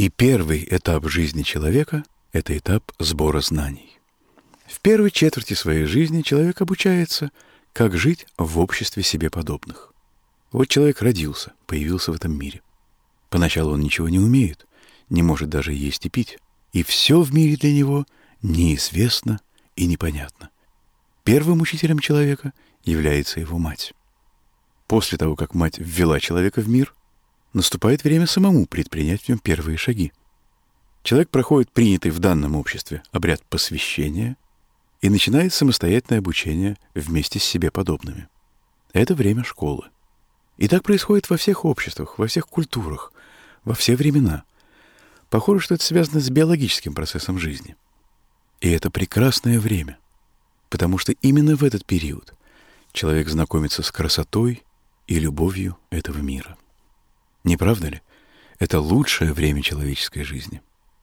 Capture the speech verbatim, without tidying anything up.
И первый этап жизни человека — это этап сбора знаний. В первой четверти своей жизни человек обучается, как жить в обществе себе подобных. Вот человек родился, появился в этом мире. Поначалу он ничего не умеет, не может даже есть и пить. И все в мире для него неизвестно и непонятно. Первым учителем человека является его мать. После того, как мать ввела человека в мир, наступает время самому предпринять в нем первые шаги. Человек проходит принятый в данном обществе обряд посвящения и начинает самостоятельное обучение вместе с себе подобными. Это время школы. И так происходит во всех обществах, во всех культурах, во все времена. Похоже, что это связано с биологическим процессом жизни. И это прекрасное время, потому что именно в этот период человек знакомится с красотой и любовью этого мира. Не правда ли? Это лучшее время человеческой жизни.